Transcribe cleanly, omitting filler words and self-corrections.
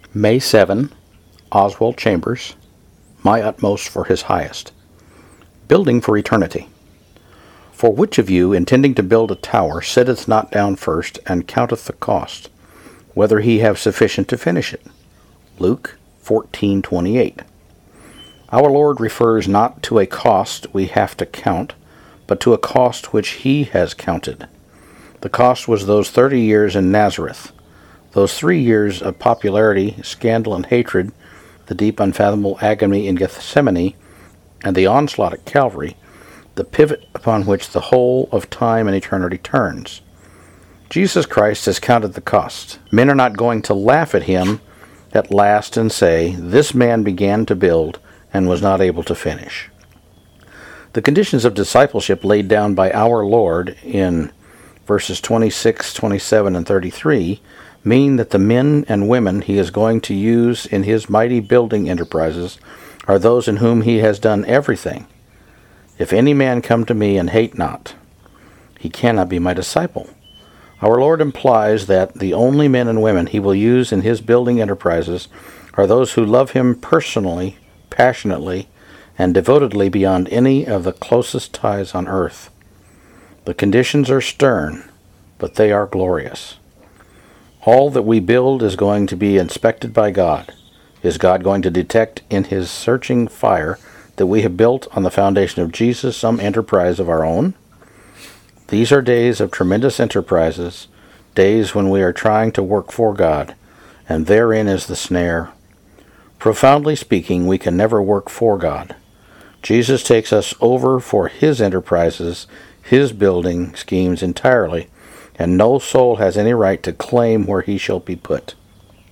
May 7, Oswald Chambers, My Utmost for His Highest. Building for Eternity. For which of you, intending to build a tower, sitteth not down first, and counteth the cost, whether he have sufficient to finish it? Luke 14:28. Our Lord refers not to a cost we have to count, but to a cost which He has counted. The cost was those 30 years in Nazareth, those 3 years of popularity, scandal, and hatred, the deep, unfathomable agony in Gethsemane, and the onslaught at Calvary, the pivot upon which the whole of time and eternity turns. Jesus Christ has counted the cost. Men are not going to laugh at Him at last and say, "This man began to build and was not able to finish." The conditions of discipleship laid down by our Lord in verses 26, 27, and 33 mean that the men and women He is going to use in His mighty building enterprises are those in whom He has done everything. If any man come to me and hate not, he cannot be my disciple. Our Lord implies that the only men and women He will use in His building enterprises are those who love Him personally, passionately, and devotedly beyond any of the closest ties on earth. The conditions are stern, but they are glorious. All that we build is going to be inspected by God. Is God going to detect in His searching fire that we have built on the foundation of Jesus some enterprise of our own? These are days of tremendous enterprises, days when we are trying to work for God, and therein is the snare. Profoundly speaking, we can never work for God. Jesus takes us over for His enterprises, His building schemes entirely, and no soul has any right to claim where he shall be put.